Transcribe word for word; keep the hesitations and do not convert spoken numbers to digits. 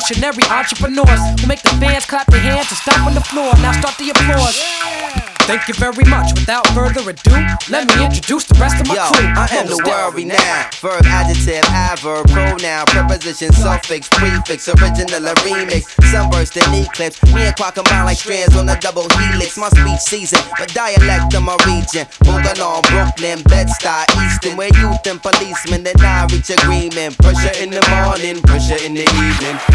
revolutionary entrepreneurs who make the fans clap their hands and stomp on the floor. Now start the applause. Thank you very much. Without further ado, let me introduce the rest of my Yo, crew. I am the world renowned. Verb, adjective, adverb, pronoun, preposition, suffix, prefix, original or remix, sunburst and eclipse. Me and Quack combine like strands on a double helix. My speech season, but dialect of my region. Moving on Brooklyn, Bed-Stuy, Easton, where youth and policemen and I reach agreement. Pressure in the morning, pressure in the evening.